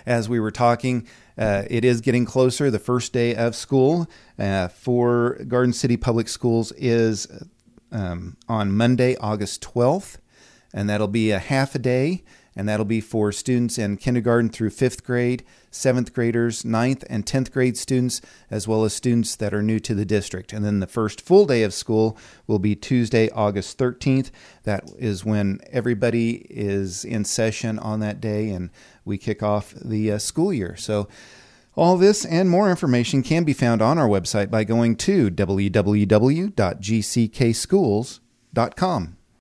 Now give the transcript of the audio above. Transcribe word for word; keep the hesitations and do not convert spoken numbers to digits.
as we were talking, uh, it is getting closer. The first day of school uh, for Garden City Public Schools is um, on Monday, August twelfth, and that'll be a half a day. And that'll be for students in kindergarten through fifth grade, seventh graders, ninth and tenth grade students, as well as students that are new to the district. And then the first full day of school will be Tuesday, August thirteenth. That is when everybody is in session on that day, and we kick off the uh, school year. So all this and more information can be found on our website by going to w w w dot g c k schools dot com.